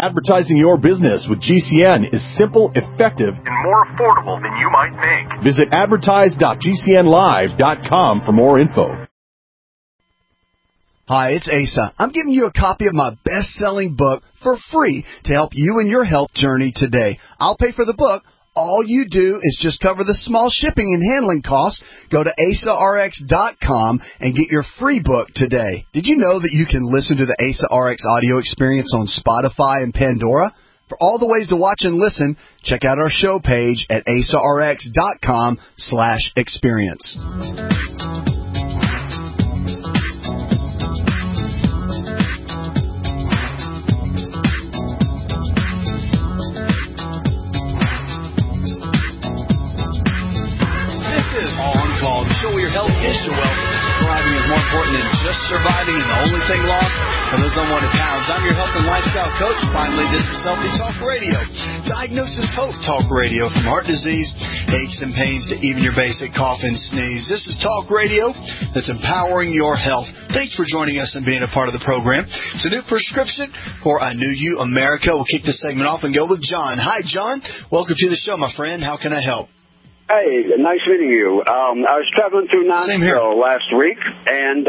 Advertising your business with GCN is simple, effective, and more affordable than you might think. Visit advertise.gcnlive.com for more info. Hi, it's Asa. I'm giving you a copy of my best-selling book for free to help you in your health journey today. I'll pay for the book. All you do is just cover the small shipping and handling costs. Go to AsaRx.com and get your free book today. Did you know that you can listen to the Asa RX audio experience on Spotify and Pandora? For all the ways to watch and listen, check out our show page at AsaRx.com/experience. Important than just surviving and the only thing lost are those unwanted pounds. I'm your health and lifestyle coach. Finally, this is Healthy Talk Radio. Diagnosis Hope Talk Radio, from heart disease, aches and pains to even your basic cough and sneeze. This is Talk Radio that's empowering your health. Thanks for joining us and being a part of the program. It's a new prescription for a new you, America. We'll kick this segment off and go with John. Hi, John. Welcome to the show, my friend. How can I help? Hey, nice meeting you. I was traveling through Knoxville last week, and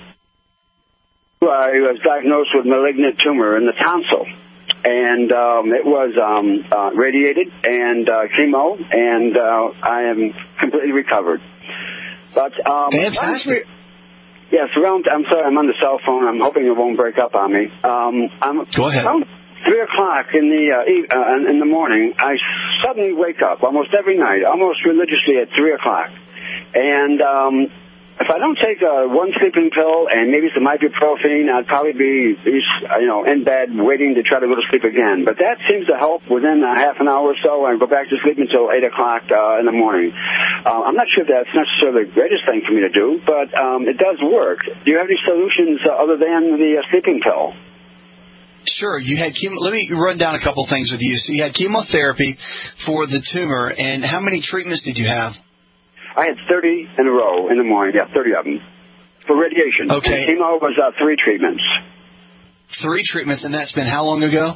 I was diagnosed with malignant tumor in the tonsil. And it was radiated and chemo, and I am completely recovered. But fantastic. Yes, I'm sorry, I'm on the cell phone. I'm hoping it won't break up on me. Go ahead. 3 o'clock in the morning, I suddenly wake up almost every night, almost religiously at 3 o'clock. And if I don't take one sleeping pill and maybe some ibuprofen, I'd probably be in bed waiting to try to go to sleep again. But that seems to help within a half an hour or so, and go back to sleep until 8 o'clock in the morning. I'm not sure if that's necessarily the greatest thing for me to do, but it does work. Do you have any solutions other than the sleeping pill? Sure. You had let me run down a couple things with you. So you had chemotherapy for the tumor, and how many treatments did you have? I had 30 in a row in the morning. Yeah, 30 of them for radiation. Okay. And chemo was 3 treatments. 3 treatments, and that's been how long ago?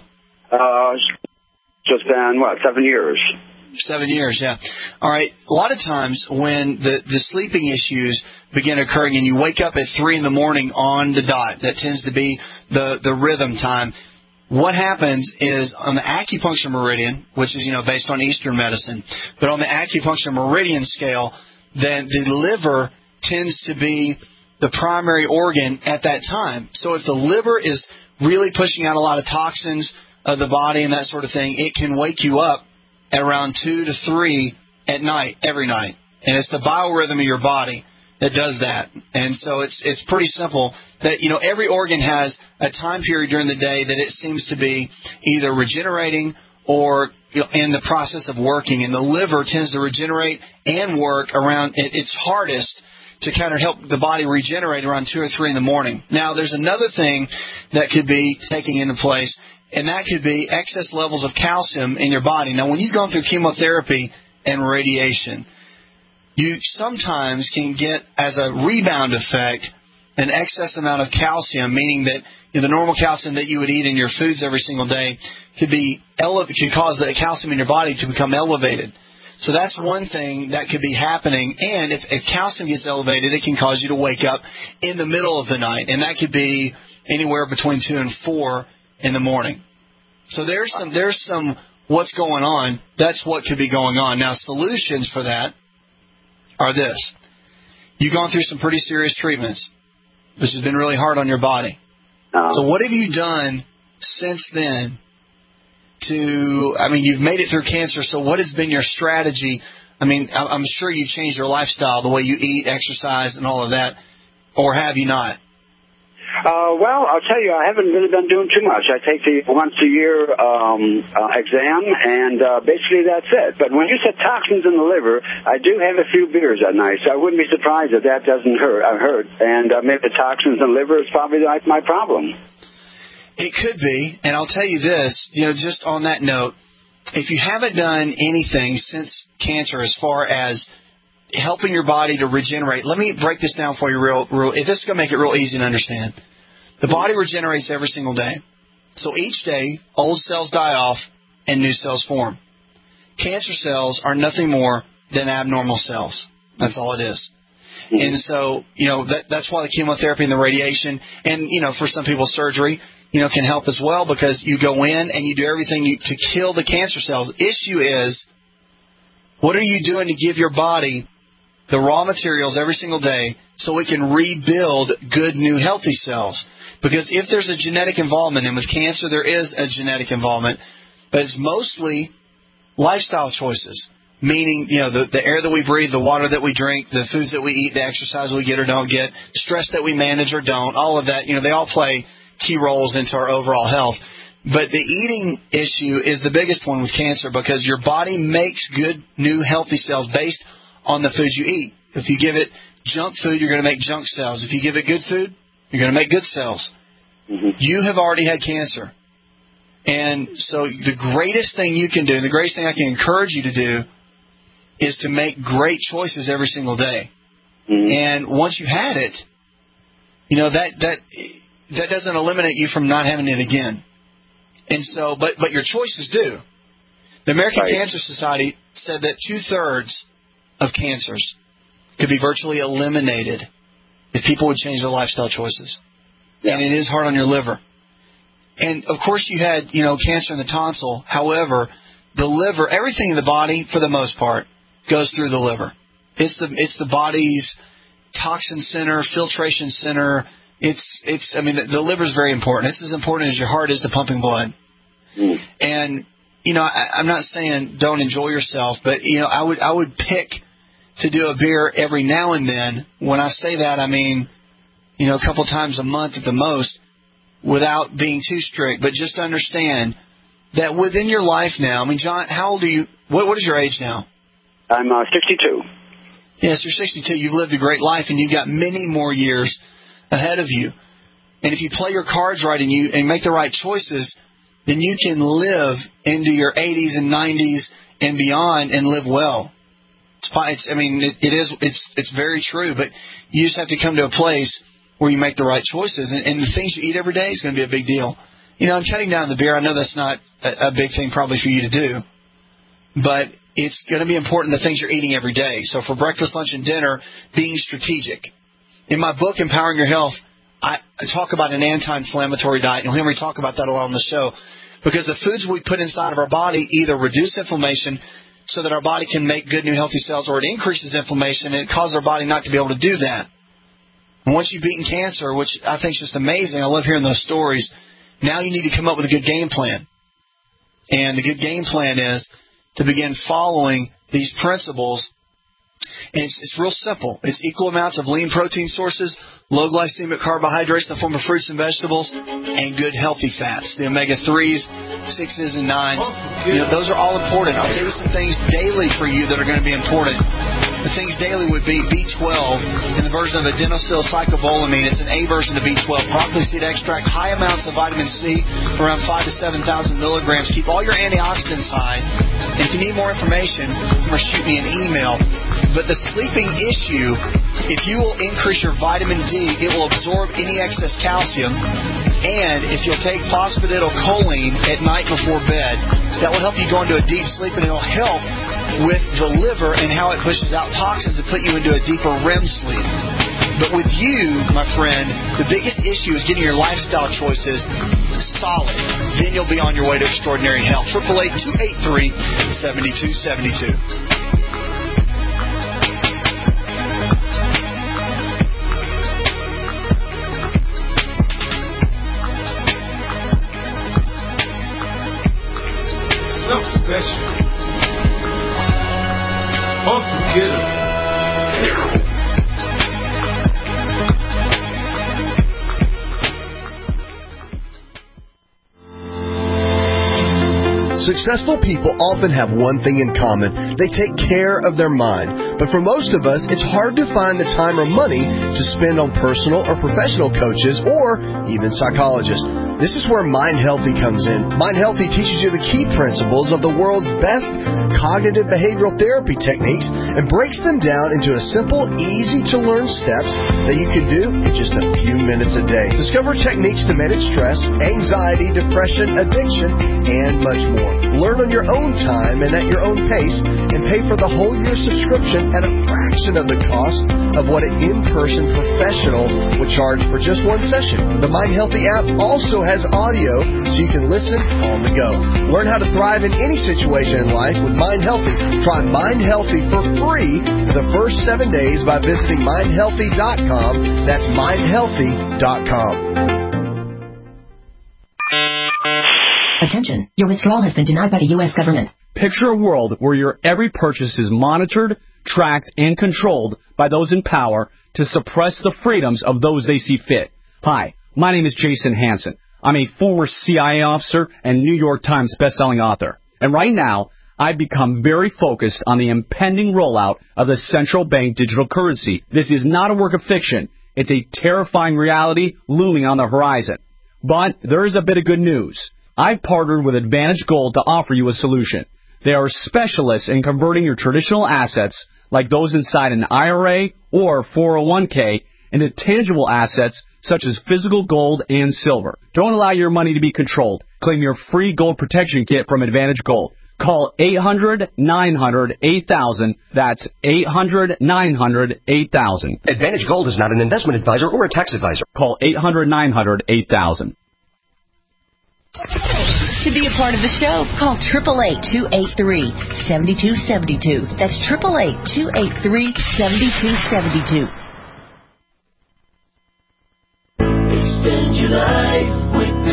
So it's been 7 years. 7 years, yeah. All right. A lot of times when the sleeping issues begin occurring and you wake up at 3 in the morning on the dot, that tends to be the rhythm time. What happens is on the acupuncture meridian, which is, based on Eastern medicine, but on the acupuncture meridian scale, then the liver tends to be the primary organ at that time. So if the liver is really pushing out a lot of toxins of the body and that sort of thing, it can wake you up at around 2 to 3 at night, every night. And it's the biorhythm of your body that does that. And so it's pretty simple that, every organ has a time period during the day that it seems to be either regenerating or in the process of working. And the liver tends to regenerate and work around its hardest to kind of help the body regenerate around 2 or 3 in the morning. Now, there's another thing that could be taking into place, and that could be excess levels of calcium in your body. Now, when you've gone through chemotherapy and radiation, you sometimes can get, as a rebound effect, an excess amount of calcium, meaning that the normal calcium that you would eat in your foods every single day could cause the calcium in your body to become elevated. So that's one thing that could be happening. And if calcium gets elevated, it can cause you to wake up in the middle of the night, and that could be anywhere between 2 and 4 in the morning. So there's some what's going on. That's what could be going on. Now, solutions for that are this. You've gone through some pretty serious treatments, which has been really hard on your body. So what have you done since then you've made it through cancer, so what has been your strategy? I'm sure you've changed your lifestyle, the way you eat, exercise, and all of that, or have you not? Well, I'll tell you, I haven't really been doing too much. I take the once-a-year exam, and basically that's it. But when you said toxins in the liver, I do have a few beers at night, so I wouldn't be surprised if that doesn't hurt. And maybe the toxins in the liver is probably my problem. It could be, and I'll tell you this, just on that note, if you haven't done anything since cancer as far as helping your body to regenerate, let me break this down for you real. This is going to make it real easy to understand. The body regenerates every single day. So each day, old cells die off and new cells form. Cancer cells are nothing more than abnormal cells. That's all it is. And so, that's why the chemotherapy and the radiation and, for some people surgery, can help as well, because you go in and you do everything to kill the cancer cells. The issue is, what are you doing to give your body the raw materials every single day so it can rebuild good, new, healthy cells? Because if there's a genetic involvement, and with cancer there is a genetic involvement, but it's mostly lifestyle choices. Meaning, the air that we breathe, the water that we drink, the foods that we eat, the exercise we get or don't get, stress that we manage or don't, all of that, they all play key roles into our overall health. But the eating issue is the biggest one with cancer, because your body makes good, new, healthy cells based on the foods you eat. If you give it junk food, you're going to make junk cells. If you give it good food, you're going to make good cells. Mm-hmm. You have already had cancer. And so the greatest thing you can do, and the greatest thing I can encourage you to do, is to make great choices every single day. Mm-hmm. And once you've had it, that doesn't eliminate you from not having it again. And so, but your choices do. The American Cancer Society said that 2/3 of cancers could be virtually eliminated if people would change their lifestyle choices. Yeah. And it is hard on your liver. And of course you had, cancer in the tonsil. However, the liver, everything in the body, for the most part, goes through the liver. It's the body's toxin center, filtration center. The liver is very important. It's as important as your heart is to pumping blood. Mm. And, I'm not saying don't enjoy yourself, but, I would pick to do a beer every now and then. When I say that, I mean, a couple times a month at the most, without being too strict. But just understand that within your life now, John, how old are you? What is your age now? I'm 62. Yes, you're 62. You've lived a great life, and you've got many more years ahead of you. And if you play your cards right and make the right choices, then you can live into your 80s and 90s and beyond and live well. It's very true, but you just have to come to a place where you make the right choices. And the things you eat every day is going to be a big deal. I'm cutting down the beer. I know that's not a big thing probably for you to do, but it's going to be important, the things you're eating every day. So for breakfast, lunch, and dinner, being strategic. In my book, Empowering Your Health, I talk about an anti-inflammatory diet. You'll hear me talk about that a lot on the show. Because the foods we put inside of our body either reduce inflammation so that our body can make good, new, healthy cells, or it increases inflammation, and it causes our body not to be able to do that. And once you've beaten cancer, which I think is just amazing, I love hearing those stories, now you need to come up with a good game plan. And the good game plan is to begin following these principles. And it's real simple. It's equal amounts of lean protein sources, low glycemic carbohydrates in the form of fruits and vegetables, and good healthy fats, the omega-3s, 6s, and 9s. Those are all important. I'll tell you some things daily for you that are going to be important. The things daily would be B12 in the version of adenosylcyclobolamine. It's an A version of B12. Broccoli seed extract, high amounts of vitamin C, around 5,000 to 7,000 milligrams. Keep all your antioxidants high. And if you need more information, shoot me an email. But the sleeping issue, if you will increase your vitamin D, it will absorb any excess calcium. And if you'll take phosphatidylcholine at night before bed, that will help you go into a deep sleep, and it will help with the liver and how it pushes out toxins and put you into a deeper REM sleep. But with you, my friend, the biggest issue is getting your lifestyle choices solid. Then you'll be on your way to extraordinary health. 888-283-7272. Something special, unforgettable. Successful people often have one thing in common. They take care of their mind. But for most of us, it's hard to find the time or money to spend on personal or professional coaches or even psychologists. This is where Mind Healthy comes in. Mind Healthy teaches you the key principles of the world's best cognitive behavioral therapy techniques and breaks them down into a simple, easy-to-learn steps that you can do in just a few minutes a day. Discover techniques to manage stress, anxiety, depression, addiction, and much more. Learn on your own time and at your own pace, and pay for the whole year subscription at a fraction of the cost of what an in-person professional would charge for just one session. The Mind Healthy app also has audio so you can listen on the go. Learn how to thrive in any situation in life with Mind Healthy. Try Mind Healthy for free for the first 7 days by visiting mindhealthy.com. That's mindhealthy.com. Attention, your withdrawal has been denied by the U.S. government. Picture a world where your every purchase is monitored, tracked, and controlled by those in power to suppress the freedoms of those they see fit. Hi, my name is Jason Hansen. I'm a former CIA officer and New York Times bestselling author. And right now, I've become very focused on the impending rollout of the central bank digital currency. This is not a work of fiction. It's a terrifying reality looming on the horizon. But there is a bit of good news. I've partnered with Advantage Gold to offer you a solution. They are specialists in converting your traditional assets, like those inside an IRA or 401k, into tangible assets such as physical gold and silver. Don't allow your money to be controlled. Claim your free gold protection kit from Advantage Gold. Call 800-900-8000. That's 800-900-8000. Advantage Gold is not an investment advisor or a tax advisor. Call 800-900-8000. To be a part of the show, call 888-283-7272. That's 888-283-7272. Extend your life with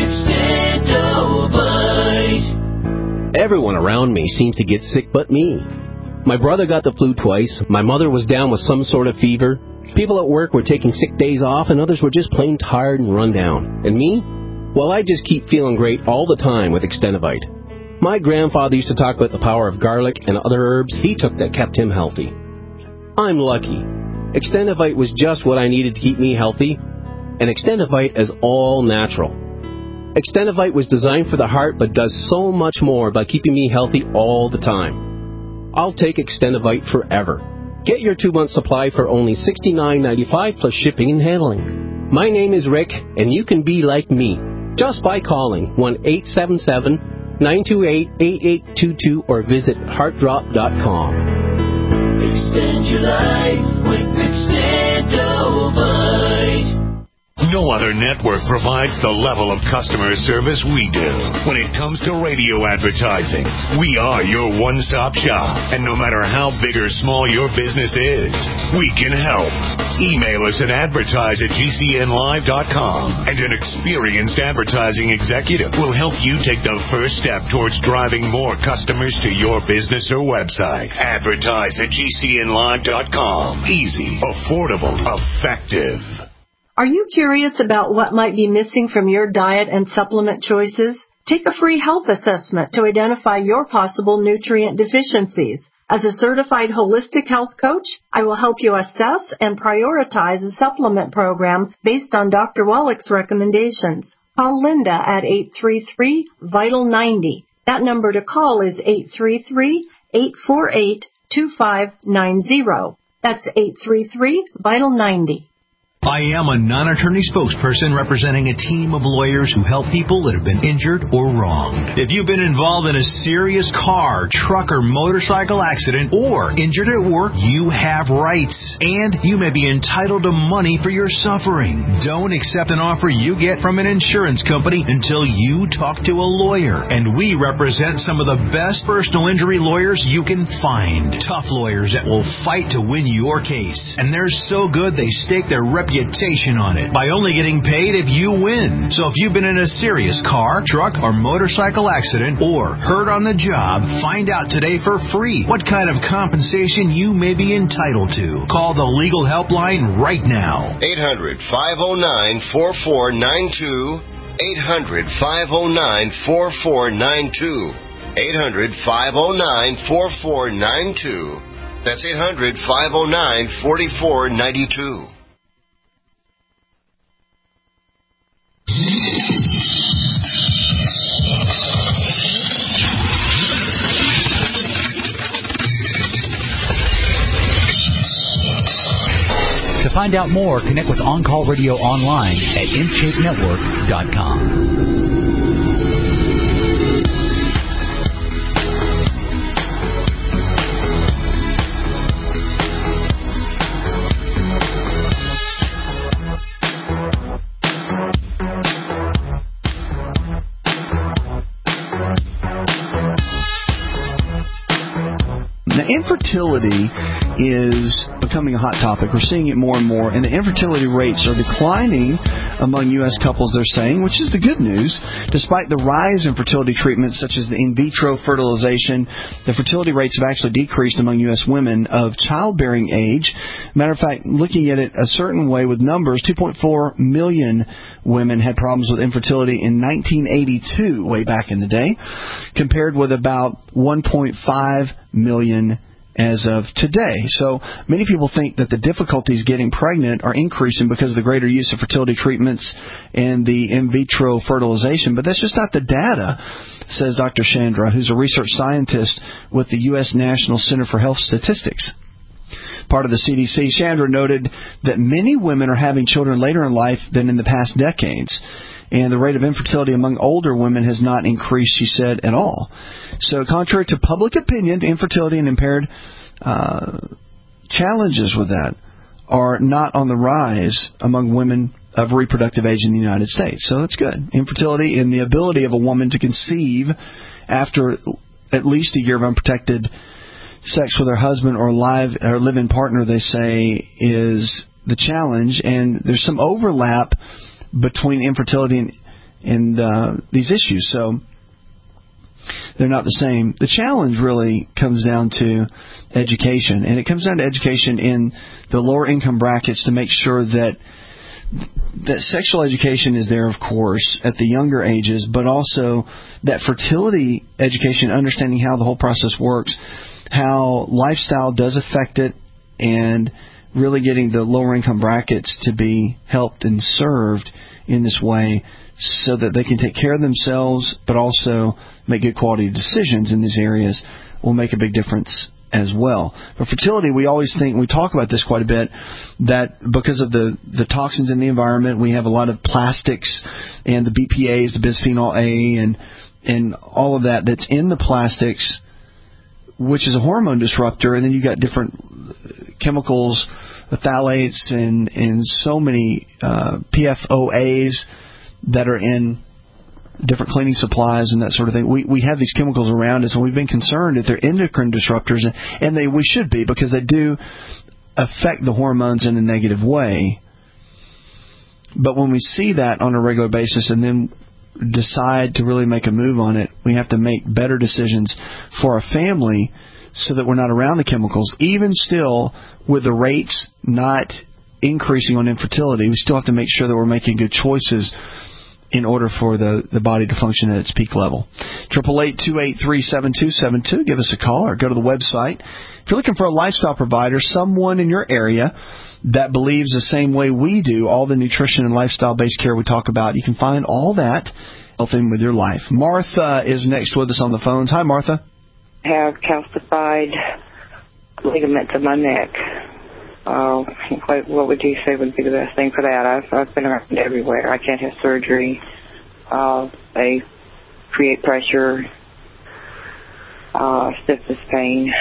Extendovite. Everyone around me seems to get sick but me. My brother got the flu twice. My mother was down with some sort of fever. People at work were taking sick days off, and others were just plain tired and run down. And me? Well, I just keep feeling great all the time with Extendovite. My grandfather used to talk about the power of garlic and other herbs he took that kept him healthy. I'm lucky. Extendovite was just what I needed to keep me healthy, and Extendovite is all natural. Extendovite was designed for the heart but does so much more by keeping me healthy all the time. I'll take Extendovite forever. Get your 2-month supply for only $69.95 plus shipping and handling. My name is Rick, and you can be like me just by calling 1-877-928-8822 or visit heartdrop.com. Extend your life with Extendovite. No other network provides the level of customer service we do. When it comes to radio advertising, we are your one-stop shop. And no matter how big or small your business is, we can help. Email us at advertise@gcnlive.com, and an experienced advertising executive will help you take the first step towards driving more customers to your business or website. Advertise@gcnlive.com. Easy, affordable, effective. Are you curious about what might be missing from your diet and supplement choices? Take a free health assessment to identify your possible nutrient deficiencies. As a certified holistic health coach, I will help you assess and prioritize a supplement program based on Dr. Wallach's recommendations. Call Linda at 833-VITAL-90. That number to call is 833-848-2590. That's 833-VITAL-90. I am a non-attorney spokesperson representing a team of lawyers who help people that have been injured or wronged. If you've been involved in a serious car, truck, or motorcycle accident or injured at work, you have rights, and you may be entitled to money for your suffering. Don't accept an offer you get from an insurance company until you talk to a lawyer, and we represent some of the best personal injury lawyers you can find. Tough lawyers that will fight to win your case, and they're so good they stake their reputation on it by only getting paid if you win. So if you've been in a serious car, truck, or motorcycle accident or hurt on the job, find out today for free what kind of compensation you may be entitled to. Call the legal helpline right now. 800-509-4492. 800-509-4492. 800-509-4492. That's 800-509-4492. To find out more, connect with On Call Radio online at InShapeNetwork.com. Infertility is becoming a hot topic. We're seeing it more and more, and the infertility rates are declining among U.S. couples, they're saying, which is the good news. Despite the rise in fertility treatments such as the in vitro fertilization, the fertility rates have actually decreased among U.S. women of childbearing age. Matter of fact, looking at it a certain way with numbers, 2.4 million women had problems with infertility in 1982, way back in the day, compared with about 1.5 million as of today. So many people think that the difficulties getting pregnant are increasing because of the greater use of fertility treatments and the in vitro fertilization, but that's just not the data, says Dr. Chandra, who's a research scientist with the U.S. National Center for Health Statistics, part of the CDC. Chandra noted that many women are having children later in life than in the past decades, and the rate of infertility among older women has not increased, she said, at all. So contrary to public opinion, infertility and impaired challenges with that are not on the rise among women of reproductive age in the United States. So that's good. Infertility and the ability of a woman to conceive after at least a year of unprotected sex with her husband or live-in partner, they say, is the challenge. And there's some overlap between infertility and these issues. So they're not the same. The challenge really comes down to education, and it comes down to education in the lower income brackets to make sure that sexual education is there, of course, at the younger ages, but also that fertility education, understanding how the whole process works, how lifestyle does affect it, and really getting the lower income brackets to be helped and served in this way so that they can take care of themselves but also make good quality decisions in these areas will make a big difference as well. For fertility, we always think, we talk about this quite a bit, that because of the toxins in the environment, we have a lot of plastics and the BPAs, the bisphenol A, and all of that that's in the plastics, which is a hormone disruptor, and then you got different chemicals, phthalates, and so many PFOAs that are in different cleaning supplies and that sort of thing. We have these chemicals around us, and we've been concerned that they're endocrine disruptors, and we should be, because they do affect the hormones in a negative way. But when we see that on a regular basis and then decide to really make a move on it, we have to make better decisions for our family so that we're not around the chemicals. Even still, with the rates not increasing on infertility, we still have to make sure that we're making good choices in order for the body to function at its peak level. 888-283-7272. Give us a call or go to the website. If you're looking for a lifestyle provider, someone in your area that believes the same way we do, all the nutrition and lifestyle-based care we talk about, you can find all that helping with your life. Martha is next with us on the phones. Hi, Martha. I have calcified ligaments in my neck. What would you say would be the best thing for that? I've been around everywhere. I can't have surgery. They create pressure, stiffness pain.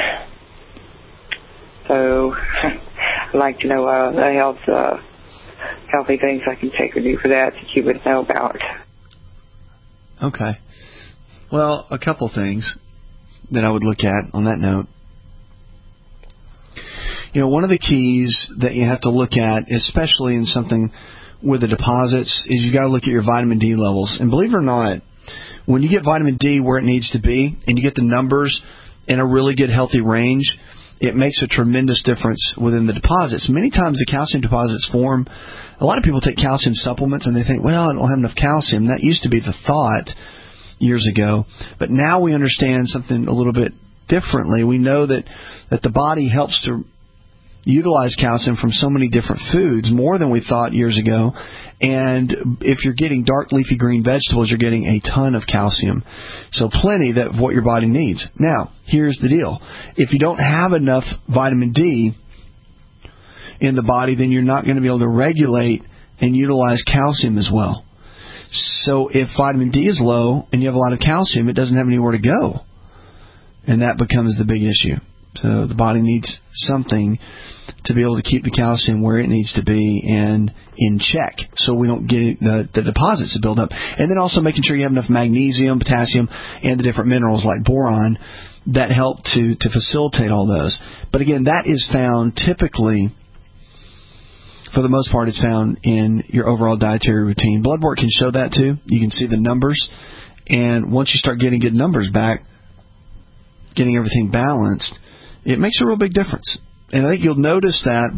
So I'd like to know the healthy things I can take or do for that you would know about. Okay. Well, a couple things that I would look at on that note. You know, one of the keys that you have to look at, especially in something with the deposits, is you got to look at your vitamin D levels. And believe it or not, when you get vitamin D where it needs to be and you get the numbers in a really good healthy range, it makes a tremendous difference within the deposits. Many times the calcium deposits form. A lot of people take calcium supplements and they think, well, I don't have enough calcium. That used to be the thought years ago. But now we understand something a little bit differently. We know that the body helps to utilize calcium from so many different foods, more than we thought years ago. And if you're getting dark leafy green vegetables, you're getting a ton of calcium. So plenty of what your body needs. Now, here's the deal. If you don't have enough vitamin D in the body, then you're not going to be able to regulate and utilize calcium as well. So if vitamin D is low and you have a lot of calcium, it doesn't have anywhere to go. And that becomes the big issue. So the body needs something to be able to keep the calcium where it needs to be and in check, so we don't get the deposits to build up. And then also making sure you have enough magnesium, potassium, and the different minerals like boron that help to facilitate all those. But again, that is found typically, for the most part, it's found in your overall dietary routine. Blood work can show that too. You can see the numbers. And once you start getting good numbers back, getting everything balanced, it makes a real big difference. And I think you'll notice that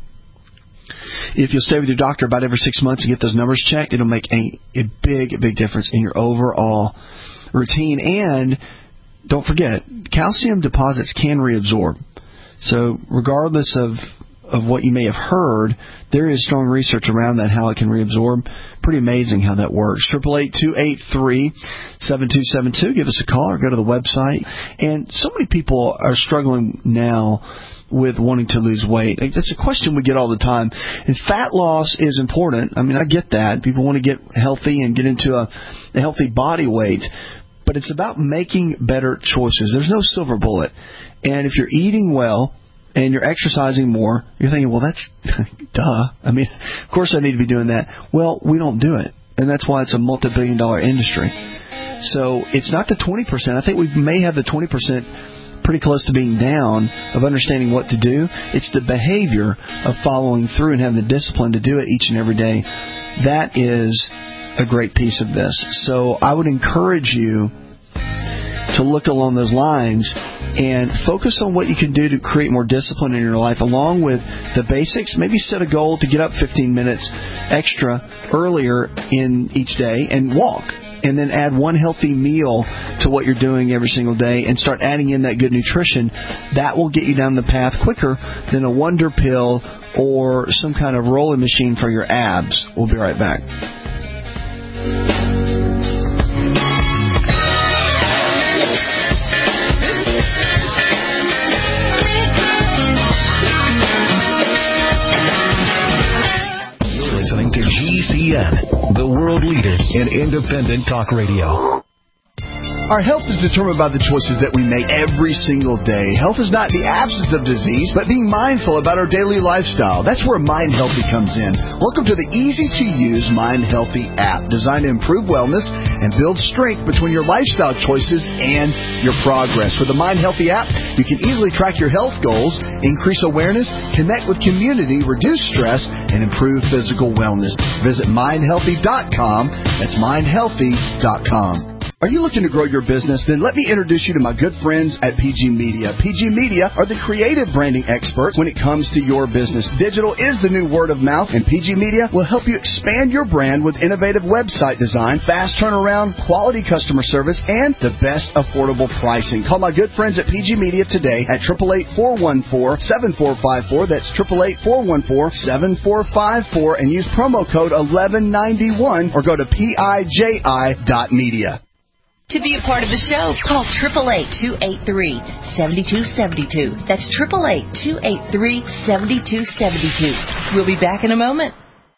if you'll stay with your doctor about every 6 months and get those numbers checked, it'll make a big difference in your overall routine. And don't forget, calcium deposits can reabsorb. So regardless of what you may have heard, there is strong research around that, how it can reabsorb. Pretty amazing how that works. 888-283-7272. Give us a call or go to the website. And so many people are struggling now with wanting to lose weight. That's a question we get all the time. And fat loss is important. I mean, I get that. People want to get healthy and get into a healthy body weight. But it's about making better choices. There's no silver bullet. And if you're eating well and you're exercising more, you're thinking, well, that's duh. I mean, of course I need to be doing that. Well, we don't do it. And that's why it's a multi-billion-dollar industry. So it's not the 20%. I think we may have the 20% pretty close to being down of understanding what to do. It's the behavior of following through and having the discipline to do it each and every day. That is a great piece of this. So I would encourage you to look along those lines and focus on what you can do to create more discipline in your life, along with the basics. Maybe set a goal to get up 15 minutes extra earlier in each day and walk. And then add one healthy meal to what you're doing every single day and start adding in that good nutrition. That will get you down the path quicker than a wonder pill or some kind of rolling machine for your abs. We'll be right back. Listening to GCN, the world leader in independent talk radio. Our health is determined by the choices that we make every single day. Health is not the absence of disease, but being mindful about our daily lifestyle. That's where Mind Healthy comes in. Welcome to the easy-to-use Mind Healthy app, designed to improve wellness and build strength between your lifestyle choices and your progress. With the Mind Healthy app, you can easily track your health goals, increase awareness, connect with community, reduce stress, and improve physical wellness. Visit mindhealthy.com. That's mindhealthy.com. Are you looking to grow your business? Then let me introduce you to my good friends at PG Media. PG Media are the creative branding experts when it comes to your business. Digital is the new word of mouth, and PG Media will help you expand your brand with innovative website design, fast turnaround, quality customer service, and the best affordable pricing. Call my good friends at PG Media today at 888-414-7454. That's 888-414-7454, and use promo code 1191 or go to PIJI.media. To be a part of the show, call 888-283-7272. That's 888-283-7272. We'll be back in a moment.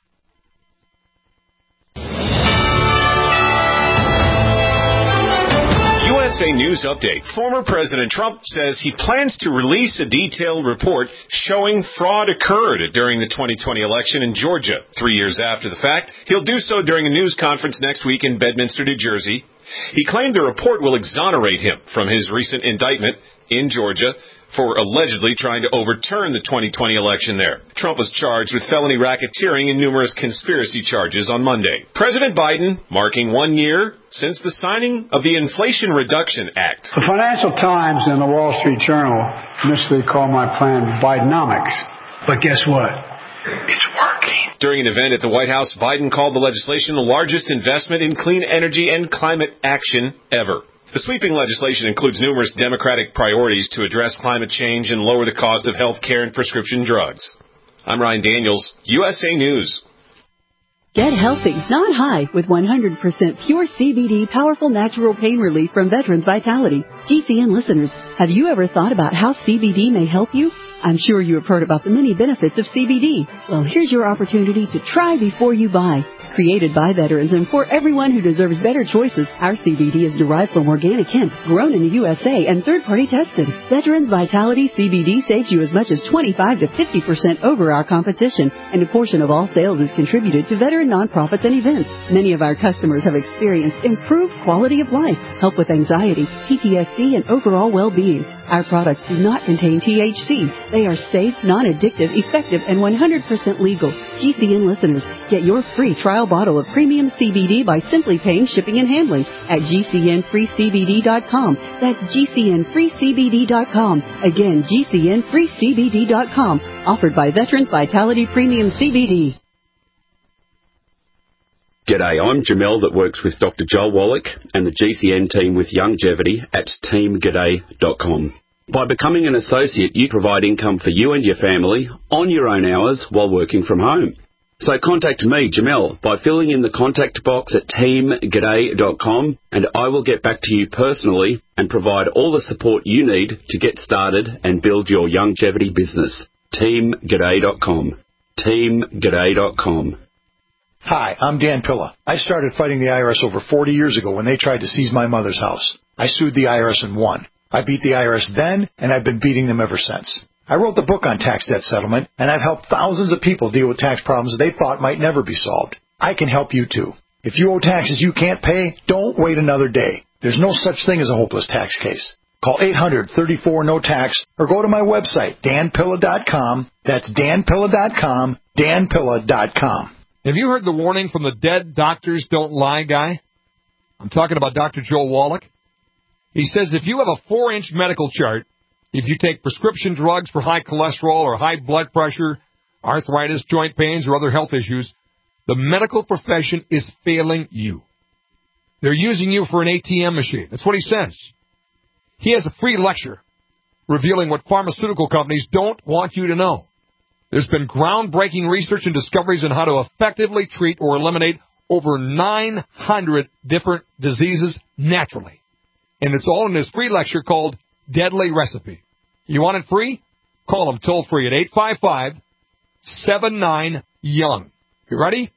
USA News Update. Former President Trump says he plans to release a detailed report showing fraud occurred during the 2020 election in Georgia. 3 years after the fact, he'll do so during a news conference next week in Bedminster, New Jersey. He claimed the report will exonerate him from his recent indictment in Georgia for allegedly trying to overturn the 2020 election there. Trump was charged with felony racketeering and numerous conspiracy charges on Monday. President Biden marking 1 year since the signing of the Inflation Reduction Act. The Financial Times and the Wall Street Journal initially called my plan Bidenomics. But guess what? It's working. During an event at the White House, Biden called the legislation the largest investment in clean energy and climate action ever. The sweeping legislation includes numerous Democratic priorities to address climate change and lower the cost of health care and prescription drugs. I'm Ryan Daniels, USA News. Get healthy, not high, with 100% pure CBD powerful natural pain relief from Veterans Vitality. GCN listeners, have you ever thought about how CBD may help you? I'm sure you have heard about the many benefits of CBD. Well, here's your opportunity to try before you buy. Created by veterans and for everyone who deserves better choices, our CBD is derived from organic hemp, grown in the USA, and third-party tested. Veterans Vitality CBD saves you as much as 25 to 50% over our competition, and a portion of all sales is contributed to veteran nonprofits and events. Many of our customers have experienced improved quality of life, help with anxiety, PTSD, and overall well-being. Our products do not contain THC. They are safe, non-addictive, effective, and 100% legal. GCN listeners, get your free trial bottle of premium CBD by simply paying shipping and handling at GCNFreeCBD.com. That's GCNFreeCBD.com. Again, GCNFreeCBD.com. Offered by Veterans Vitality Premium CBD. G'day, I'm Jamel that works with Dr. Joel Wallach and the GCN team with Longevity at teamg'day.com. By becoming an associate, you provide income for you and your family on your own hours while working from home. So contact me, Jamel, by filling in the contact box at teamg'day.com, and I will get back to you personally and provide all the support you need to get started and build your longevity business. teamg'day.com. teamg'day.com. Hi, I'm Dan Pilla. I started fighting the IRS over 40 years ago when they tried to seize my mother's house. I sued the IRS and won. I beat the IRS then, and I've been beating them ever since. I wrote the book on tax debt settlement, and I've helped thousands of people deal with tax problems they thought might never be solved. I can help you too. If you owe taxes you can't pay, don't wait another day. There's no such thing as a hopeless tax case. Call 800-34-NO-TAX or go to my website, danpilla.com. That's danpilla.com, danpilla.com. Have you heard the warning from the Dead Doctors Don't Lie guy? I'm talking about Dr. Joel Wallach. He says if you have a 4-inch medical chart, if you take prescription drugs for high cholesterol or high blood pressure, arthritis, joint pains, or other health issues, the medical profession is failing you. They're using you for an ATM machine. That's what he says. He has a free lecture revealing what pharmaceutical companies don't want you to know. There's been groundbreaking research and discoveries on how to effectively treat or eliminate over 900 different diseases naturally. And it's all in this free lecture called Deadly Recipe. You want it free? Call them toll-free at 855-79-YOUNG. You ready?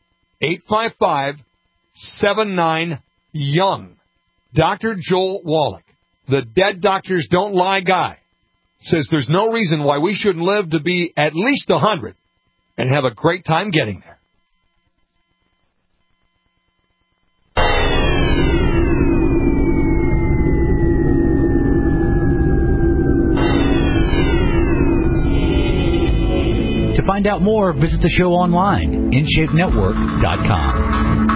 855-79-YOUNG. Dr. Joel Wallach, the Dead Doctors Don't Lie guy, says there's no reason why we shouldn't live to be at least 100 and have a great time getting there. To find out more, visit the show online, InShapeNetwork.com.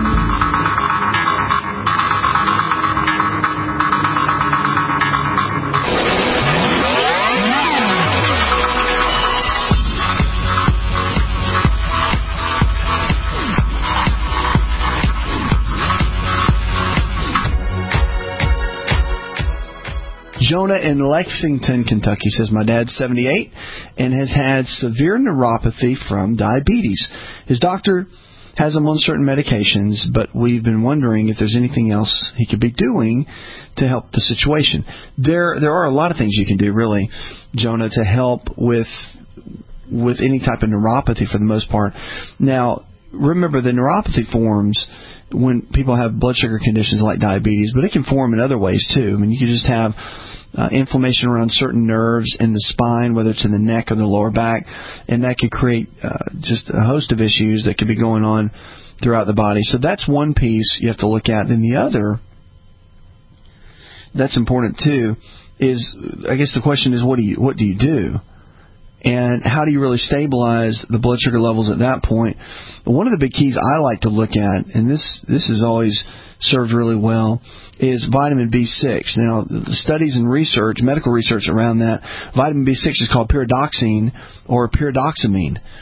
Jonah in Lexington, Kentucky says, my dad's 78 and has had severe neuropathy from diabetes. His doctor has him on certain medications, but we've been wondering if there's anything else he could be doing to help the situation. There are a lot of things you can do, really, Jonah, to help with any type of neuropathy for the most part. Now, remember, the neuropathy forms when people have blood sugar conditions like diabetes, but it can form in other ways, too. I mean, you could just have inflammation around certain nerves in the spine, whether it's in the neck or the lower back, and that could create just a host of issues that could be going on throughout the body. So that's one piece you have to look at. Then the other that's important too is, I guess the question is, what do you do? And how do you really stabilize the blood sugar levels at that point? One of the big keys I like to look at, and this has always served really well, is vitamin B6. Now, the studies and research, medical research around that, vitamin B6 is called pyridoxine or pyridoxamine.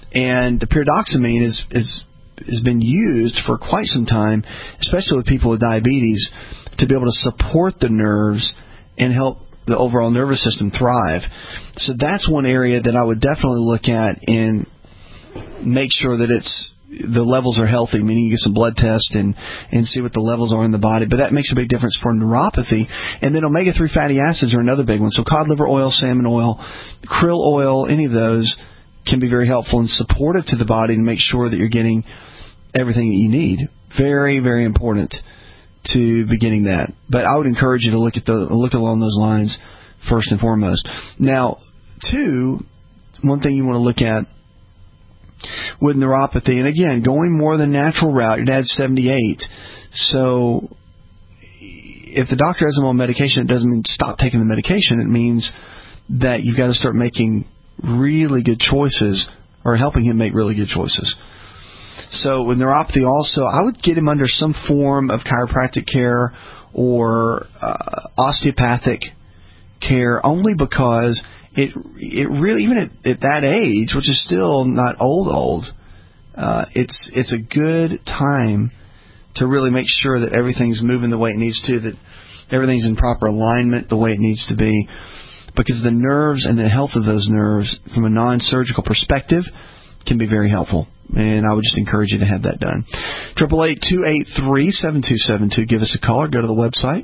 And the pyridoxamine has been used for quite some time, especially with people with diabetes, to be able to support the nerves and help the overall nervous system thrive. So that's one area that I would definitely look at and make sure that the levels are healthy, meaning you get some blood tests and see what the levels are in the body. But that makes a big difference for neuropathy. And then omega-3 fatty acids are another big one. So cod liver oil, salmon oil, krill oil, any of those can be very helpful and supportive to the body to make sure that you're getting everything that you need. Very, very important to be getting that. But I would encourage you to look along those lines first and foremost. Now, one thing you want to look at with neuropathy, and again, going more the natural route. Your dad's 78, so if the doctor has him on medication, it doesn't mean stop taking the medication. It means that you've got to start making really good choices, or helping him make really good choices. So with neuropathy also, I would get him under some form of chiropractic care or osteopathic care, only because it really, even at that age, which is still not old, it's a good time to really make sure that everything's moving the way it needs to, that everything's in proper alignment the way it needs to be, because the nerves and the health of those nerves from a non-surgical perspective can be very helpful. And I would just encourage you to have that done. 888-283-7272. Give us a call or go to the website.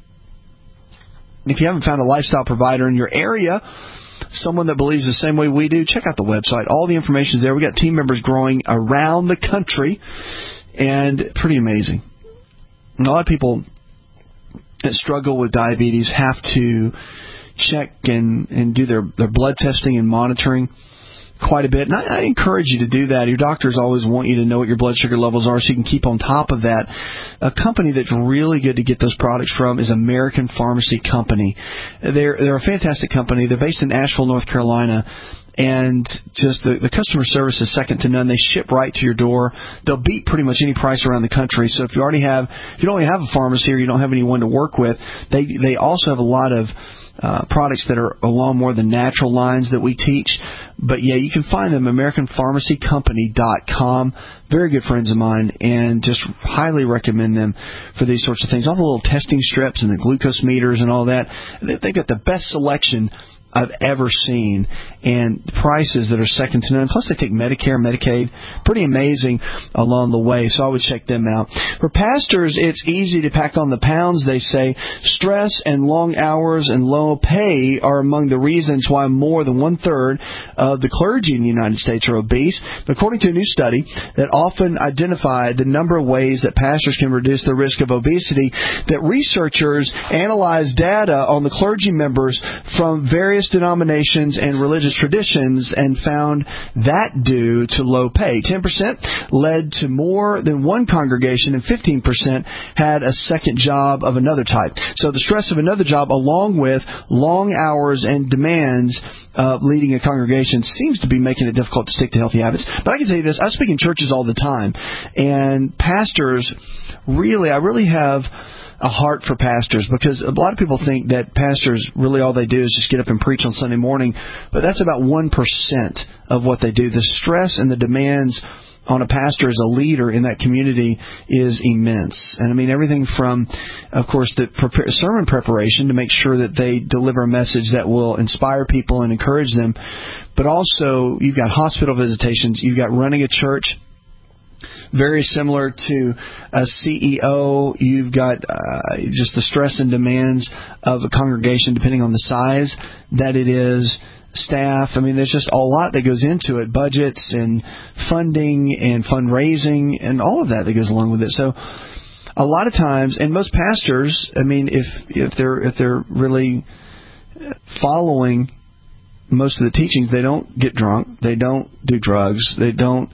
If you haven't found a lifestyle provider in your area, someone that believes the same way we do, check out the website. All the information is there. We've got team members growing around the country, and pretty amazing. And a lot of people that struggle with diabetes have to check and do their blood testing and monitoring quite a bit. And I encourage you to do that. Your doctors always want you to know what your blood sugar levels are so you can keep on top of that. A company that's really good to get those products from is American Pharmacy Company. They're a fantastic company. They're based in Asheville, North Carolina. And just the customer service is second to none. They ship right to your door. They'll beat pretty much any price around the country. So if you don't have a pharmacy or you don't have anyone to work with, they also have a lot of products that are along more the natural lines that we teach. But yeah, you can find them AmericanPharmacyCompany.com. Very good friends of mine, and just highly recommend them for these sorts of things. All the little testing strips and the glucose meters and all that. They've got the best selection I've ever seen, and prices that are second to none. Plus, they take Medicare, Medicaid. Pretty amazing along the way, so I would check them out. For pastors, it's easy to pack on the pounds, they say. Stress and long hours and low pay are among the reasons why more than one-third of the clergy in the United States are obese. According to a new study that often identified the number of ways that pastors can reduce the risk of obesity, that researchers analyzed data on the clergy members from various denominations and religious traditions and found that due to low pay. 10% led to more than one congregation, and 15% had a second job of another type. So the stress of another job, along with long hours and demands of leading a congregation, seems to be making it difficult to stick to healthy habits. But I can tell you this, I speak in churches all the time, and pastors, I really have a heart for pastors, because a lot of people think that pastors, really all they do is just get up and preach on Sunday morning, but that's about 1% of what they do. The stress and the demands on a pastor as a leader in that community is immense. And I mean, everything from, of course, the sermon preparation to make sure that they deliver a message that will inspire people and encourage them, but also you've got hospital visitations, you've got running a church, very similar to a CEO. You've got just the stress and demands of a congregation, depending on the size that it is, staff. I mean, there's just a lot that goes into it, budgets and funding and fundraising and all of that goes along with it. So a lot of times, and most pastors, I mean, if they're really following most of the teachings, they don't get drunk, they don't do drugs, they don't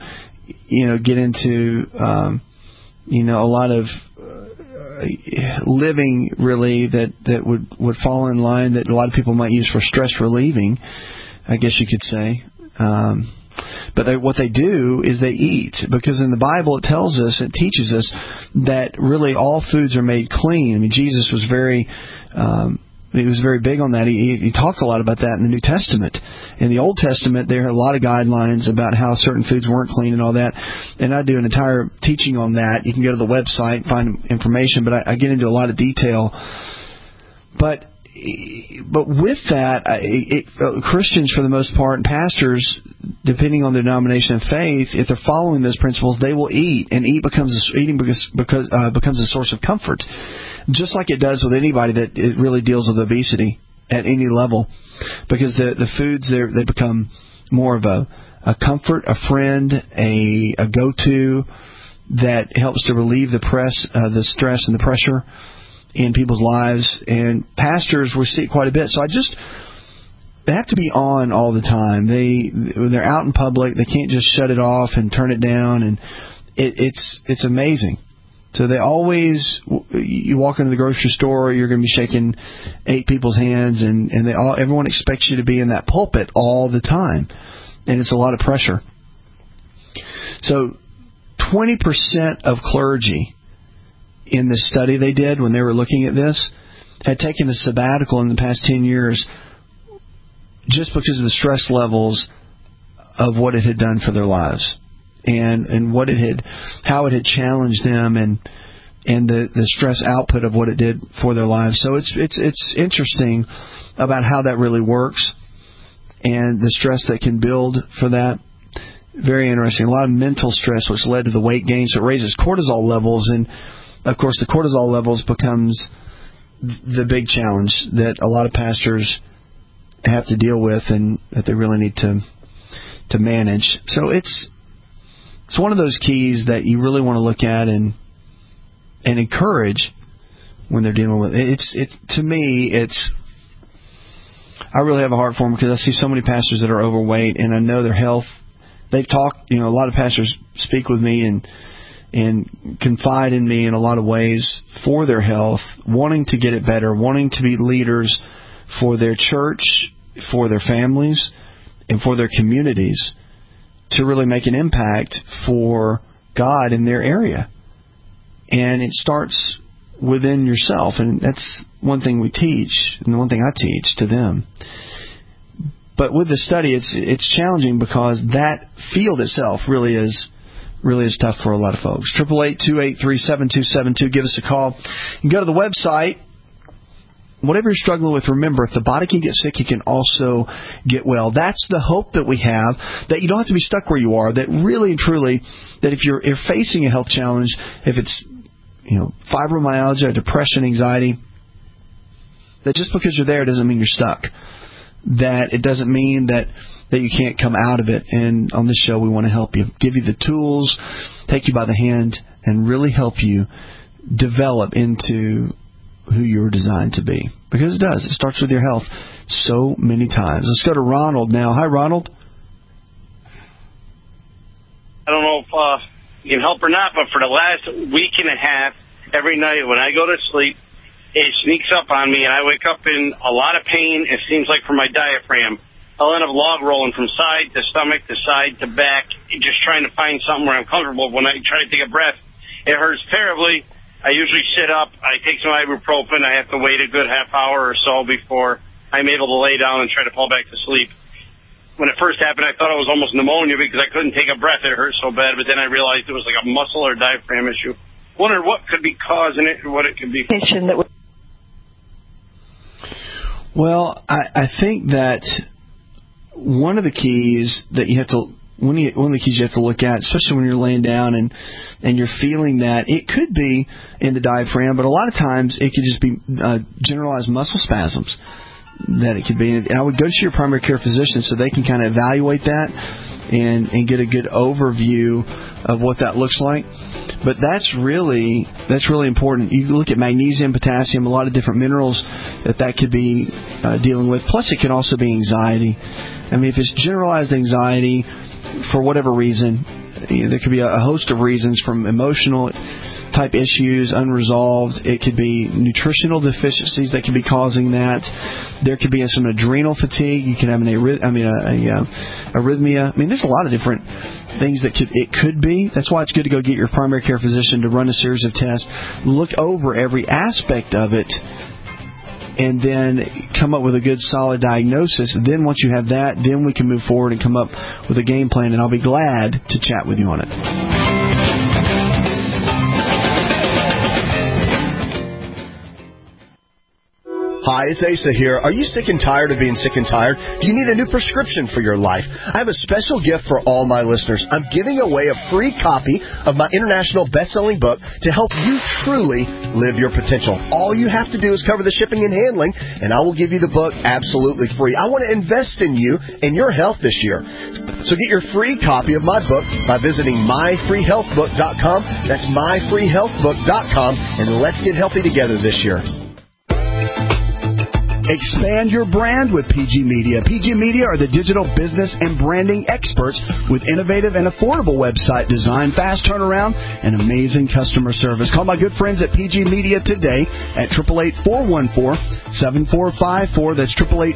get into, a lot of living, really, that would fall in line that a lot of people might use for stress relieving, I guess you could say. But what they do is they eat, because in the Bible it tells us, it teaches us that really all foods are made clean. I mean, Jesus was very He was very big on that. He talked a lot about that in the New Testament. In the Old Testament, there are a lot of guidelines about how certain foods weren't clean and all that. And I do an entire teaching on that. You can go to the website and find information, but I get into a lot of detail. But with that, Christians, for the most part, and pastors, depending on their denomination of faith, if they're following those principles, they will eat, and eating becomes a source of comfort, just like it does with anybody that it really deals with obesity at any level, because the foods they become more of a comfort, a friend, a go-to that helps to relieve the stress and the pressure in people's lives. And pastors, we see it quite a bit. So they have to be on all the time. When they're out in public, they can't just shut it off and turn it down. And it's amazing. So they always, you walk into the grocery store, you're going to be shaking 8 people's hands, and everyone expects you to be in that pulpit all the time. And it's a lot of pressure. So 20% of clergy in the study they did when they were looking at this had taken a sabbatical in the past 10 years just because of the stress levels of what it had done for their lives and how it had challenged them and the stress output of what it did for their lives. So it's interesting about how that really works and the stress that can build for that. Very interesting. A lot of mental stress, which led to the weight gain. So it raises cortisol levels, and of course, the cortisol levels becomes the big challenge that a lot of pastors have to deal with and that they really need to manage. So it's one of those keys that you really want to look at and encourage when they're dealing with it. To me, I really have a heart for them because I see so many pastors that are overweight, and I know their health. They've talked, a lot of pastors speak with me and confide in me in a lot of ways for their health, wanting to get it better, wanting to be leaders for their church, for their families, and for their communities to really make an impact for God in their area. And it starts within yourself, and that's one thing we teach, and the one thing I teach to them. But with the study, it's challenging because that field itself really is tough for a lot of folks. 888-283-7272. Give us a call. You can go to the website. Whatever you're struggling with, remember, if the body can get sick, it can also get well. That's the hope that we have, that you don't have to be stuck where you are, that really and truly, that if you're facing a health challenge, if it's fibromyalgia, depression, anxiety, that just because you're there doesn't mean you're stuck. That it doesn't mean that you can't come out of it. And on this show, we want to help you, give you the tools, take you by the hand, and really help you develop into who you're designed to be. Because it does. It starts with your health so many times. Let's go to Ronald now. Hi, Ronald. I don't know if you can help or not, but for the last week and a half, every night when I go to sleep, it sneaks up on me, and I wake up in a lot of pain, it seems like, from my diaphragm. I'll end up log rolling from side to stomach to side to back, just trying to find something where I'm comfortable. When I try to take a breath, it hurts terribly. I usually sit up. I take some ibuprofen. I have to wait a good half hour or so before I'm able to lay down and try to fall back to sleep. When it first happened, I thought it was almost pneumonia because I couldn't take a breath. It hurt so bad, but then I realized it was like a muscle or diaphragm issue. Wondered what could be causing it or what it could be. Well, I think that one of the keys that you have to look at, especially when you're laying down and you're feeling that, it could be in the diaphragm, but a lot of times it could just be generalized muscle spasms that it could be. And I would go to your primary care physician so they can kind of evaluate that and get a good overview of what that looks like. But that's really important. You look at magnesium, potassium, a lot of different minerals that could be dealing with. Plus, it can also be anxiety. I mean, if it's generalized anxiety for whatever reason, there could be a host of reasons, from emotional type issues, unresolved. It could be nutritional deficiencies that could be causing that. There could be some adrenal fatigue. You can have an arrhythmia. I mean, there's a lot of different things that it could be. That's why it's good to go get your primary care physician to run a series of tests, look over every aspect of it, and then come up with a good, solid diagnosis. And then once you have that, then we can move forward and come up with a game plan, and I'll be glad to chat with you on it. Hi, it's Asa here. Are you sick and tired of being sick and tired? Do you need a new prescription for your life? I have a special gift for all my listeners. I'm giving away a free copy of my international best-selling book to help you truly live your potential. All you have to do is cover the shipping and handling, and I will give you the book absolutely free. I want to invest in you and your health this year. So get your free copy of my book by visiting myfreehealthbook.com. That's myfreehealthbook.com, and let's get healthy together this year. Expand your brand with PG Media. PG Media are the digital business and branding experts with innovative and affordable website design, fast turnaround, and amazing customer service. Call my good friends at PG Media today at 888-414-7454. That's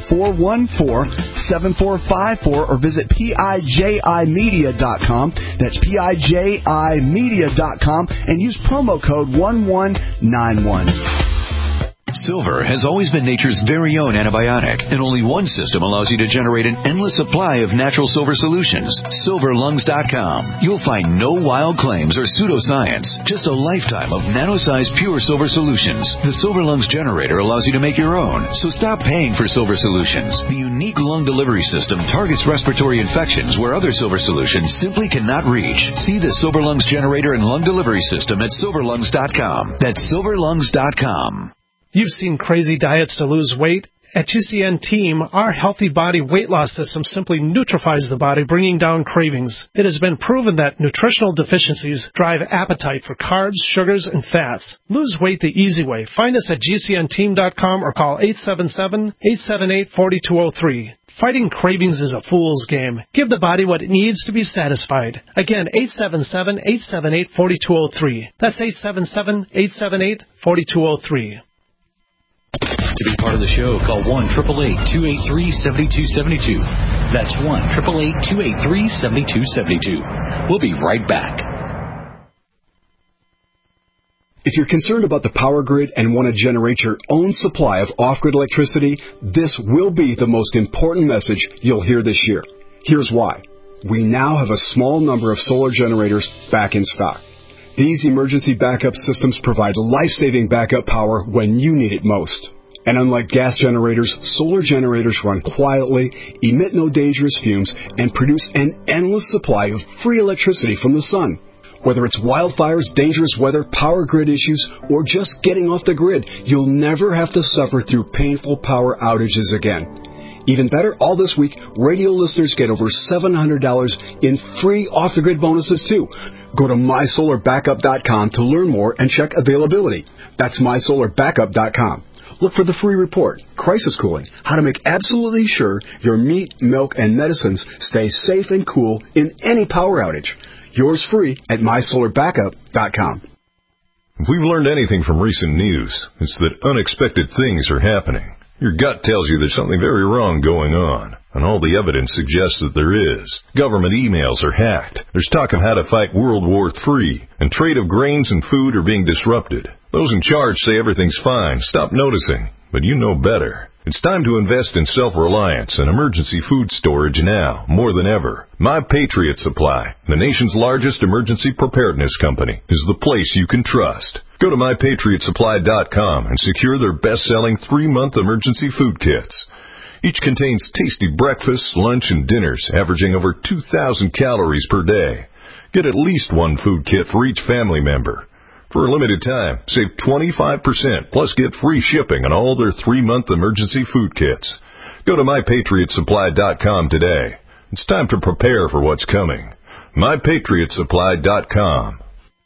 888-414-7454, or visit PIJImedia.com. That's PIJImedia.com, and use promo code 1191. Silver has always been nature's very own antibiotic, and only one system allows you to generate an endless supply of natural silver solutions. SilverLungs.com. You'll find no wild claims or pseudoscience, just a lifetime of nano-sized pure silver solutions. The Silver Lungs generator allows you to make your own, so stop paying for silver solutions. The unique lung delivery system targets respiratory infections where other silver solutions simply cannot reach. See the Silver Lungs generator and lung delivery system at SilverLungs.com. That's SilverLungs.com. You've seen crazy diets to lose weight. At GCN Team, our Healthy Body weight loss system simply neutralizes the body, bringing down cravings. It has been proven that nutritional deficiencies drive appetite for carbs, sugars, and fats. Lose weight the easy way. Find us at GCNteam.com or call 877-878-4203. Fighting cravings is a fool's game. Give the body what it needs to be satisfied. Again, 877-878-4203. That's 877-878-4203. To be part of the show, call 1-888-283-7272. That's 1-888-283-7272. We'll be right back. If you're concerned about the power grid and want to generate your own supply of off-grid electricity, this will be the most important message you'll hear this year. Here's why. We now have a small number of solar generators back in stock. These emergency backup systems provide life-saving backup power when you need it most. And unlike gas generators, solar generators run quietly, emit no dangerous fumes, and produce an endless supply of free electricity from the sun. Whether it's wildfires, dangerous weather, power grid issues, or just getting off the grid, you'll never have to suffer through painful power outages again. Even better, all this week, radio listeners get over $700 in free off-the-grid bonuses, too. Go to MySolarBackup.com to learn more and check availability. That's MySolarBackup.com. Look for the free report, Crisis Cooling, how to make absolutely sure your meat, milk, and medicines stay safe and cool in any power outage. Yours free at MySolarBackup.com. If we've learned anything from recent news, it's that unexpected things are happening. Your gut tells you there's something very wrong going on, and all the evidence suggests that there is. Government emails are hacked. There's talk of how to fight World War III, and trade of grains and food are being disrupted. Those in charge say everything's fine. Stop noticing, but you know better. It's time to invest in self-reliance and emergency food storage now, more than ever. My Patriot Supply, the nation's largest emergency preparedness company, is the place you can trust. Go to MyPatriotSupply.com and secure their best-selling 3-month emergency food kits. Each contains tasty breakfasts, lunch, and dinners, averaging over 2,000 calories per day. Get at least one food kit for each family member. For a limited time, save 25%, plus get free shipping on all their 3-month emergency food kits. Go to MyPatriotSupply.com today. It's time to prepare for what's coming. MyPatriotSupply.com.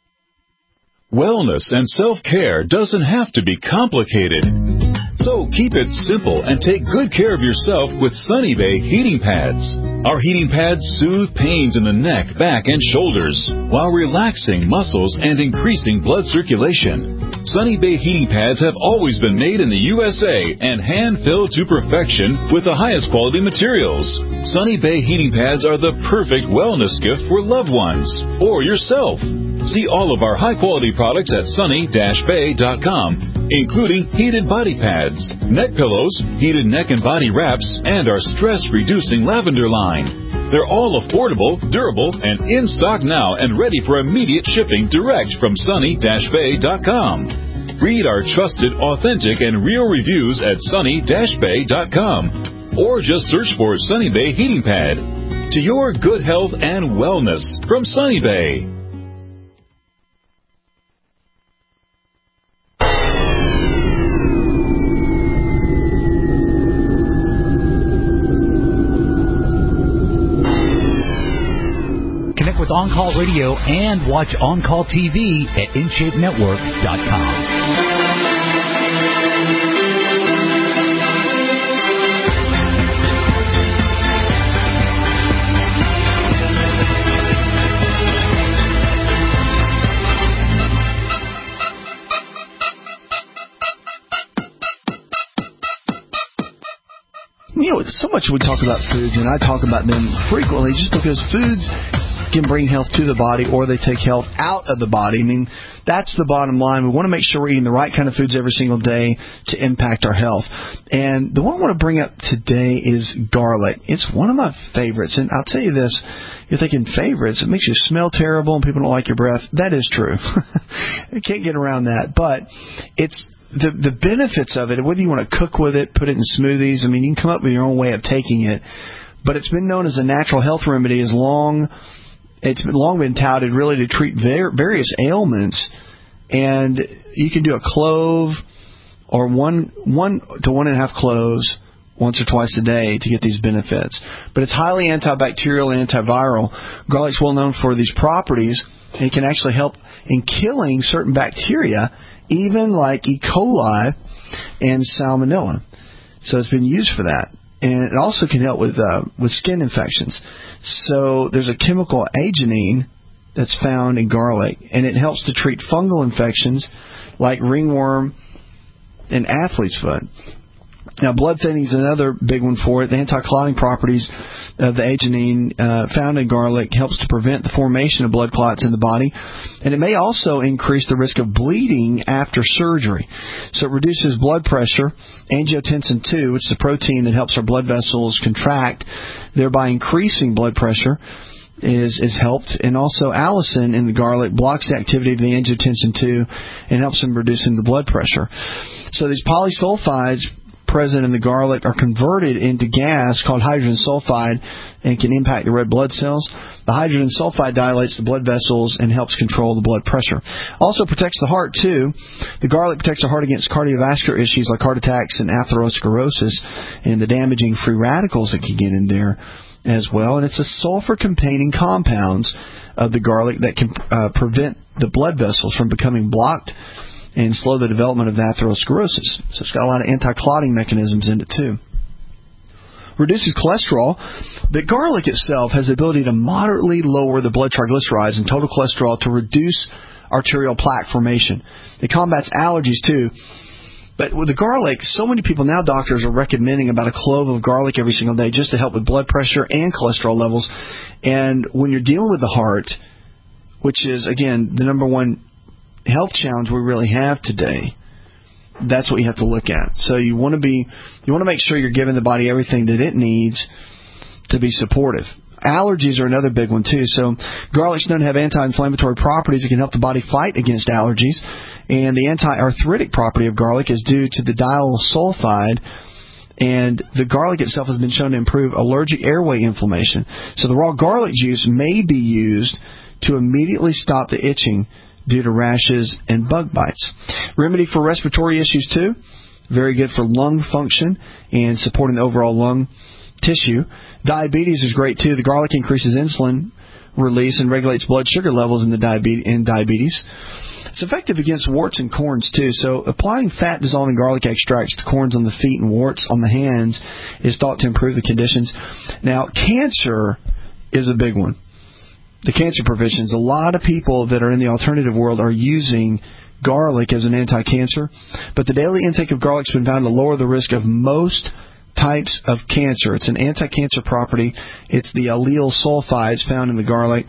Wellness and self-care doesn't have to be complicated. So keep it simple and take good care of yourself with Sunny Bay heating pads. Our heating pads soothe pains in the neck, back, and shoulders while relaxing muscles and increasing blood circulation. Sunny Bay heating pads have always been made in the USA and hand-filled to perfection with the highest quality materials. Sunny Bay heating pads are the perfect wellness gift for loved ones or yourself. See all of our high-quality products at sunny-bay.com, including heated body pads, neck pillows, heated neck and body wraps, and our stress-reducing lavender line. They're all affordable, durable, and in stock now and ready for immediate shipping direct from sunny-bay.com. Read our trusted, authentic, and real reviews at sunny-bay.com. Or just search for Sunny Bay Heating Pad. To your good health and wellness from Sunny Bay. Connect with On Call Radio and watch On Call TV at InShapeNetwork.com. You know, so much we talk about foods, and I talk about them frequently just because foods can bring health to the body or they take health out of the body. I mean, that's the bottom line. We want to make sure we're eating the right kind of foods every single day to impact our health. And the one I want to bring up today is garlic. It's one of my favorites. And I'll tell you this, you're thinking favorites, it makes you smell terrible and people don't like your breath. That is true. You can't get around that. But it's the benefits of it, whether you want to cook with it, put it in smoothies, I mean, you can come up with your own way of taking it. But it's been known as a natural health remedy it's long been touted really to treat various ailments. And you can do a clove or 1 to 1.5 cloves once or twice a day to get these benefits. But it's highly antibacterial and antiviral. Garlic's well known for these properties, and it can actually help in killing certain bacteria, even like E. coli and salmonella. So it's been used for that. And it also can help with skin infections. So there's a chemical agenine that's found in garlic, and it helps to treat fungal infections like ringworm and athlete's foot. Now, blood thinning is another big one for it. The anti-clotting properties of the agenine found in garlic helps to prevent the formation of blood clots in the body, and it may also increase the risk of bleeding after surgery. So it reduces blood pressure. Angiotensin II, which is a protein that helps our blood vessels contract, thereby increasing blood pressure, is helped. And also allicin in the garlic blocks the activity of the angiotensin II and helps in reducing the blood pressure. So these polysulfides present in the garlic are converted into gas called hydrogen sulfide and can impact the red blood cells. The hydrogen sulfide dilates the blood vessels and helps control the blood pressure. Also protects the heart, too. The garlic protects the heart against cardiovascular issues like heart attacks and atherosclerosis and the damaging free radicals that can get in there as well. And it's the sulfur-containing compounds of the garlic that can prevent the blood vessels from becoming blocked and slow the development of atherosclerosis. So it's got a lot of anti-clotting mechanisms in it, too. Reduces cholesterol. The garlic itself has the ability to moderately lower the blood triglycerides and total cholesterol to reduce arterial plaque formation. It combats allergies, too. But with the garlic, so many people now, doctors are recommending about a clove of garlic every single day just to help with blood pressure and cholesterol levels. And when you're dealing with the heart, which is, again, the number one health challenge we really have today, that's what you have to look at. So you want to make sure you're giving the body everything that it needs to be supportive. Allergies are another big one too. So garlic's known to have anti-inflammatory properties that can help the body fight against allergies. And the anti-arthritic property of garlic is due to the diol sulfide. And the garlic itself has been shown to improve allergic airway inflammation. So the raw garlic juice may be used to immediately stop the itching due to rashes and bug bites. Remedy for respiratory issues, too. Very good for lung function and supporting the overall lung tissue. Diabetes is great, too. The garlic increases insulin release and regulates blood sugar levels in diabetes. It's effective against warts and corns, too. So applying fat-dissolving garlic extracts to corns on the feet and warts on the hands is thought to improve the conditions. Now, cancer is a big one. The cancer preventions, a lot of people that are in the alternative world are using garlic as an anti-cancer, but the daily intake of garlic has been found to lower the risk of most types of cancer. It's an anti-cancer property. It's the allele sulfides found in the garlic,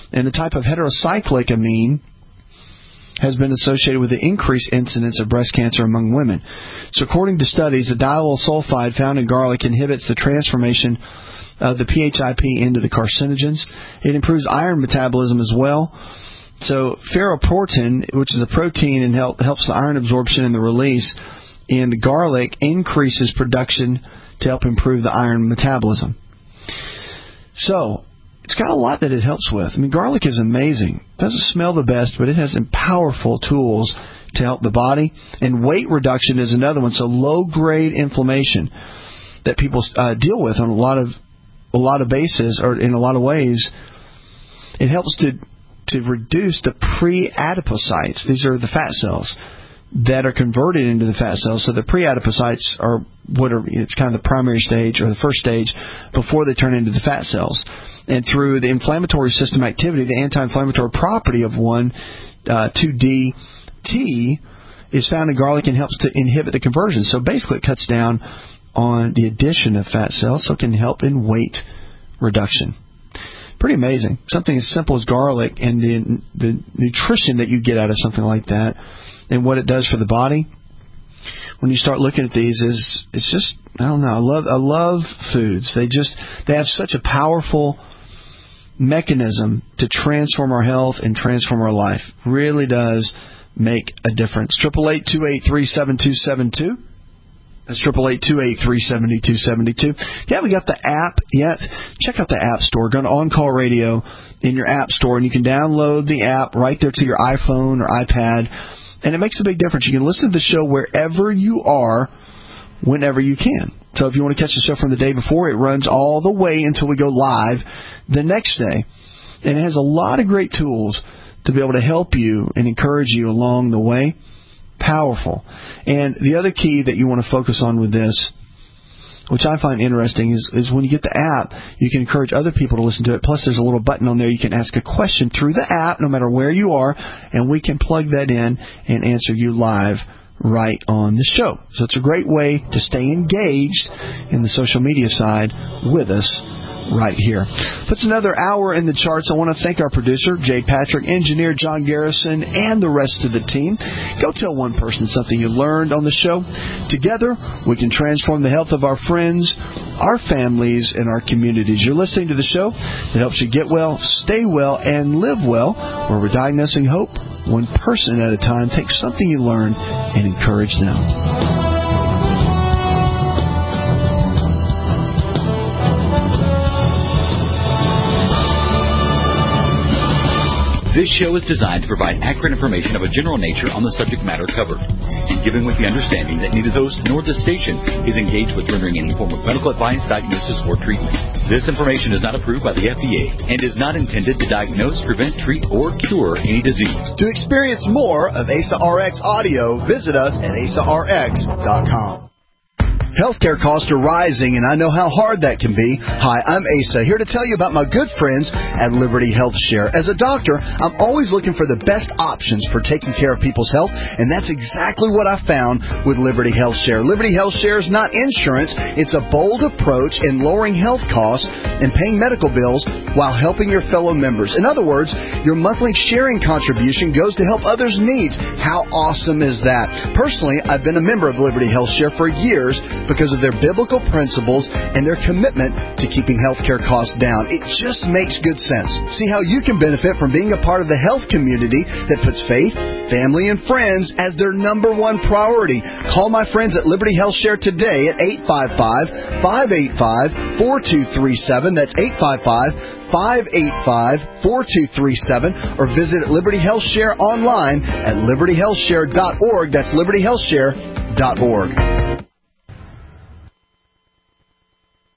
And the type of heterocyclic amine has been associated with the increased incidence of breast cancer among women. So according to studies, the diallyl sulfide found in garlic inhibits the transformation of the PHIP into the carcinogens. It improves iron metabolism as well. So ferroportin, which is a protein and helps the iron absorption and the release in the garlic, increases production to help improve the iron metabolism. So it's got a lot that it helps with. I mean, garlic is amazing. It doesn't smell the best, but it has some powerful tools to help the body. And weight reduction is another one. So low-grade inflammation that people deal with on a lot of bases, or in a lot of ways, it helps to reduce the pre-adipocytes. These are the fat cells that are converted into the fat cells. So the pre-adipocytes are it's kind of the primary stage or the first stage before they turn into the fat cells. And through the inflammatory system activity, the anti-inflammatory property of 1,2-DT is found in garlic and helps to inhibit the conversion. So basically it cuts down on the addition of fat cells, so it can help in weight reduction. Pretty amazing. Something as simple as garlic and the nutrition that you get out of something like that and what it does for the body. When you start looking at these, it's just, I don't know, I love foods. They have such a powerful mechanism to transform our health and transform our life. Really does make a difference. 888-283-7272. That's 888-283-7272. If you haven't got the app yet, check out the App Store. Go to On Call Radio in your App Store, and you can download the app right there to your iPhone or iPad, and it makes a big difference. You can listen to the show wherever you are, whenever you can. So if you want to catch the show from the day before, it runs all the way until we go live the next day. And it has a lot of great tools to be able to help you and encourage you along the way. Powerful. And the other key that you want to focus on with this, which I find interesting, is when you get the app, you can encourage other people to listen to it. Plus, there's a little button on there you can ask a question through the app, no matter where you are, and we can plug that in and answer you live right on the show. So it's a great way to stay engaged in the social media side with us right here. Puts another hour in the charts. I want to thank our producer, Jay Patrick, engineer John Garrison, and the rest of the team. Go tell one person something you learned on the show. Together, we can transform the health of our friends, our families, and our communities. You're listening to the show that helps you get well, stay well, and live well, where we're diagnosing hope one person at a time. Take something you learn and encourage them. This show is designed to provide accurate information of a general nature on the subject matter covered, and given with the understanding that neither the host nor the station is engaged with rendering any form of medical advice, diagnosis, or treatment. This information is not approved by the FDA and is not intended to diagnose, prevent, treat, or cure any disease. To experience more of ASA RX audio, visit us at asarx.com. Healthcare costs are rising, and I know how hard that can be. Hi, I'm Asa, here to tell you about my good friends at Liberty Health Share. As a doctor, I'm always looking for the best options for taking care of people's health, and that's exactly what I found with Liberty Health Share. Liberty Health Share is not insurance. It's a bold approach in lowering health costs and paying medical bills while helping your fellow members. In other words, your monthly sharing contribution goes to help others' needs. How awesome is that? Personally, I've been a member of Liberty Health Share for years because of their biblical principles and their commitment to keeping healthcare costs down. It just makes good sense. See how you can benefit from being a part of the health community that puts faith, family, and friends as their number one priority. Call my friends at Liberty Health Share today at 855-585-4237. That's 855-585-4237, or visit Liberty Health Share online at libertyhealthshare.org. That's libertyhealthshare.org.